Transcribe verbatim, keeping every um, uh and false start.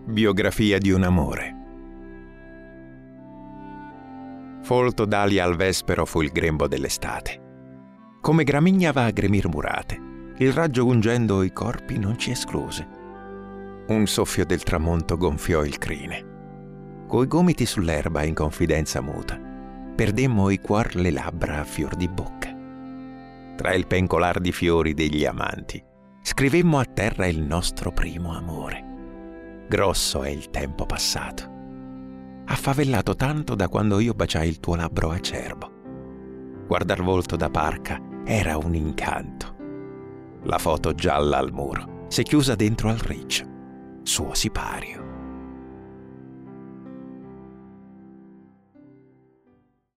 Biografia di un amore. Folto d'alia al vespero fu il grembo dell'estate. Come gramigna vagre murmurate, il raggio ungendo i corpi non ci escluse. Un soffio del tramonto gonfiò il crine. Coi gomiti sull'erba in confidenza muta, perdemmo i cuor le labbra a fior di bocca. Tra il pencolar di fiori degli amanti, scrivemmo a terra il nostro primo amore. Grosso è il tempo passato, affavellato tanto da quando io baciai il tuo labbro acerbo. Guardar volto da parca era un incanto. La foto gialla al muro s'è chiusa dentro al riccio, suo sipario.